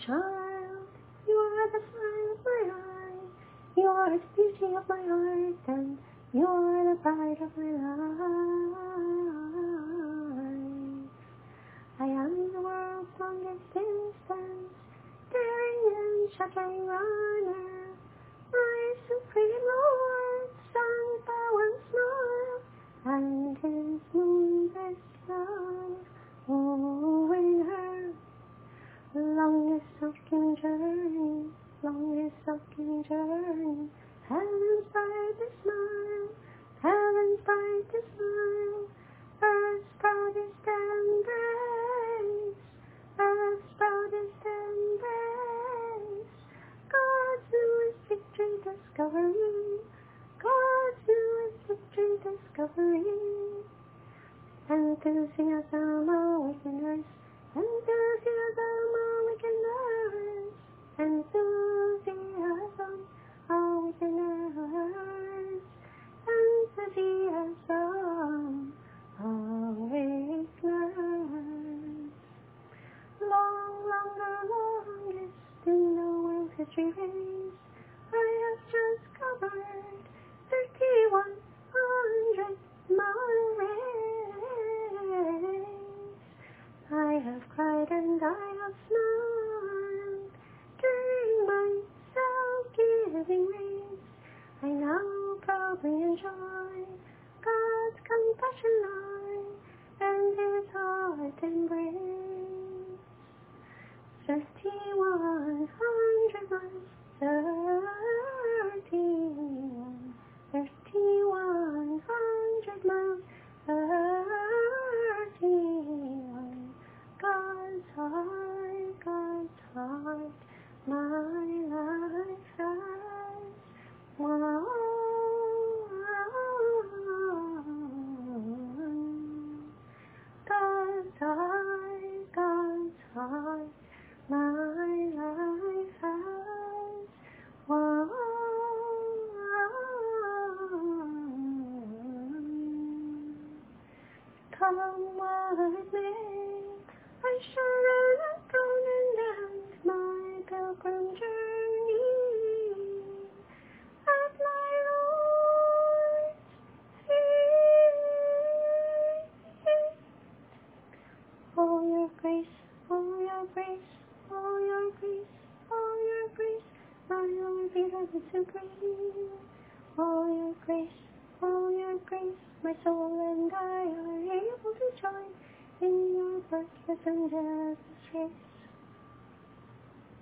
Child, you are the smile of my eye, you are the beauty of my heart, and you are the pride of my life. I am the world's longest distance, daring and shattering runner, my supreme Lord, sun, bow and smile, and his moonless love, wooing her. Longest silken journey, longest silken journey, heaven's brightest smile, heaven's brightest smile, earth's proudest embrace, earth's proudest embrace, God's newest victory discovery, God's newest victory discovery. Enthusiasm awakeners, enthusiasm awakeners, enthusiasm awakeners, enthusiasm awakeners. Longest in the world history race, I have just covered 3,100-mile race. I have cried and I have smiled during my self-giving race. I now proudly enjoy God's compassion eye and His heart embrace. 3,100 miles, 3,100 miles, 31. God's heart, my life has won. God's heart, my life has won. Come what may, I shall run upon and end my pilgrim journey at my Lord's feet. Oh, your grace, oh, your grace, oh, your grace, oh, your grace, my Lord, be ever so great. Oh, your grace, my soul and I are able to join in your birthless and endless race.